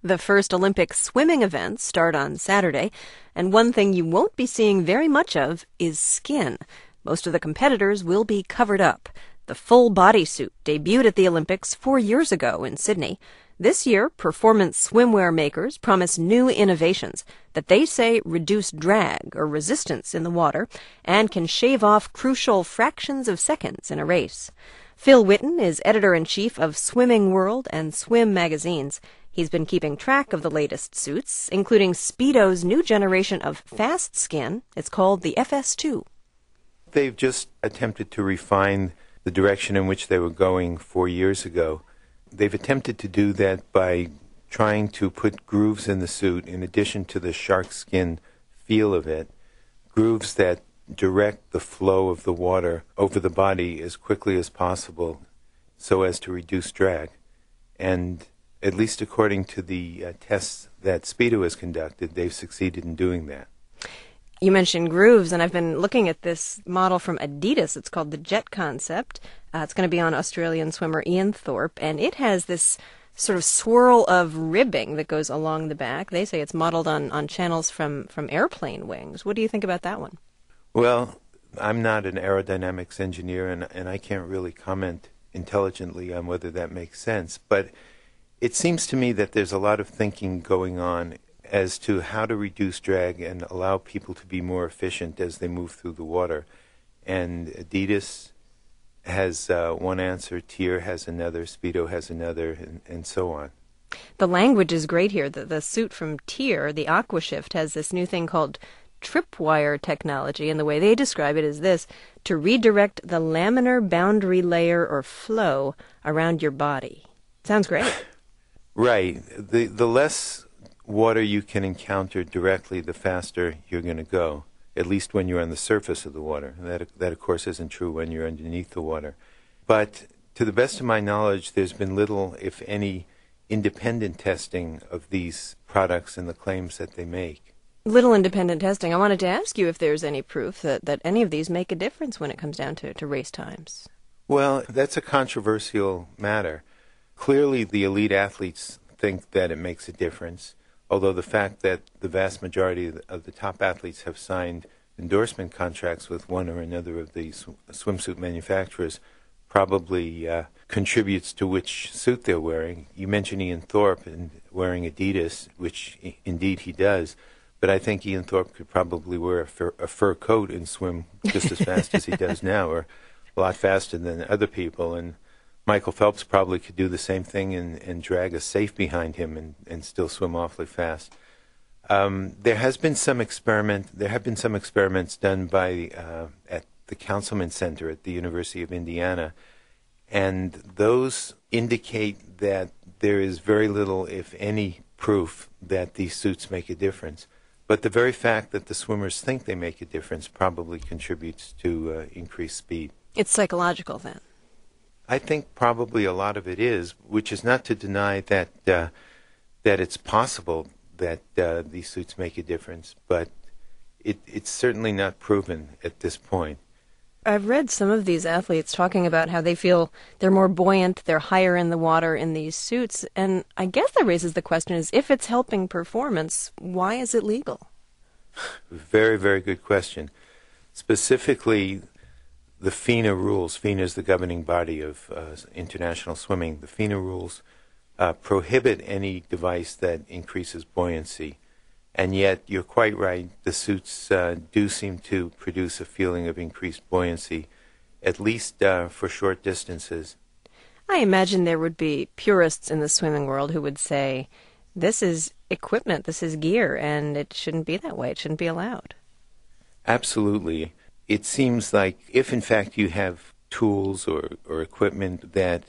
The first Olympic swimming events start on Saturday, and one thing you won't be seeing very much of is skin. Most of the competitors will be covered up. The full bodysuit debuted at the Olympics 4 years ago in Sydney. This year, performance swimwear makers promise new innovations that they say reduce drag or resistance in the water and can shave off crucial fractions of seconds in a race. Phil Witten is editor-in-chief of Swimming World and Swim magazines. He's been keeping track of the latest suits, including Speedo's new generation of fast skin. It's called the FS2. They've just attempted to refine the direction in which they were going 4 years ago. They've attempted to do that by trying to put grooves in the suit in addition to the shark skin feel of it, grooves that direct the flow of the water over the body as quickly as possible so as to reduce drag. And at least according to the tests that Speedo has conducted, they've succeeded in doing that. You mentioned grooves, and I've been looking at this model from Adidas. It's called the Jet Concept. It's going to be on Australian swimmer Ian Thorpe, and it has this sort of swirl of ribbing that goes along the back. They say it's modeled on channels from airplane wings. What do you think about that one? Well, I'm not an aerodynamics engineer, and I can't really comment intelligently on whether that makes sense, but it seems to me that there's a lot of thinking going on as to how to reduce drag and allow people to be more efficient as they move through the water. And Adidas has one answer, Tier has another, Speedo has another, and so on. The language is great here. The suit from Tier, the Aquashift, has this new thing called tripwire technology, and the way they describe it is this: to redirect the laminar boundary layer or flow around your body. Sounds great. Right. The less water you can encounter directly, the faster you're going to go, at least when you're on the surface of the water. That, of course, isn't true when you're underneath the water. But to the best of my knowledge, there's been little, if any, independent testing of these products and the claims that they make. Little independent testing. I wanted to ask you if there's any proof that any of these make a difference when it comes down to race times. Well, that's a controversial matter. Clearly, the elite athletes think that it makes a difference, although the fact that the vast majority of the top athletes have signed endorsement contracts with one or another of the swimsuit manufacturers probably contributes to which suit they're wearing. You mentioned Ian Thorpe and wearing Adidas, which indeed he does, but I think Ian Thorpe could probably wear a fur coat and swim just as fast as he does now, or a lot faster than other people. And Michael Phelps probably could do the same thing and drag a safe behind him and still swim awfully fast. There have been some experiments done by at the Councilman Center at the University of Indiana, and those indicate that there is very little, if any, proof that these suits make a difference. But the very fact that the swimmers think they make a difference probably contributes to increased speed. It's psychological, then. I think probably a lot of it is, which is not to deny that it's possible that these suits make a difference, but it's certainly not proven at this point. I've read some of these athletes talking about how they feel they're more buoyant, they're higher in the water in these suits, and I guess that raises the question is, if it's helping performance, why is it legal? Very, very good question. Specifically, the FINA rules. FINA is the governing body of international swimming. The FINA rules prohibit any device that increases buoyancy. And yet, you're quite right, the suits do seem to produce a feeling of increased buoyancy, at least for short distances. I imagine there would be purists in the swimming world who would say, this is equipment, this is gear, and it shouldn't be that way, it shouldn't be allowed. Absolutely. It seems like if, in fact, you have tools or equipment that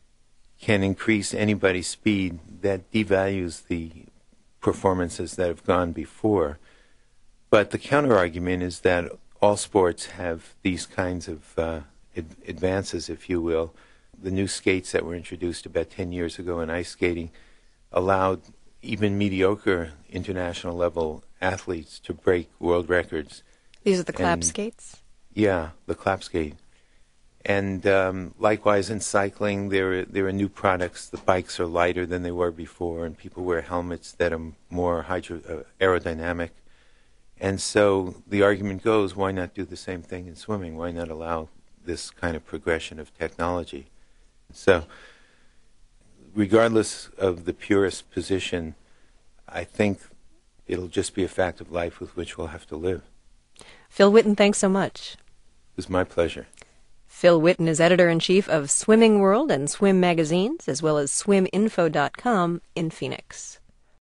can increase anybody's speed, that devalues the performances that have gone before. But the counter-argument is that all sports have these kinds of advances, if you will. The new skates that were introduced about 10 years ago in ice skating allowed even mediocre international level athletes to break world records. These are the clap skates? Yeah, the clap skate. And likewise in cycling, there are new products. The bikes are lighter than they were before, and people wear helmets that are more aerodynamic. And so the argument goes, why not do the same thing in swimming? Why not allow this kind of progression of technology? So regardless of the purist position, I think it'll just be a fact of life with which we'll have to live. Phil Witten, thanks so much. It was my pleasure. Phil Witten is editor-in-chief of Swimming World and Swim magazines, as well as swiminfo.com in Phoenix.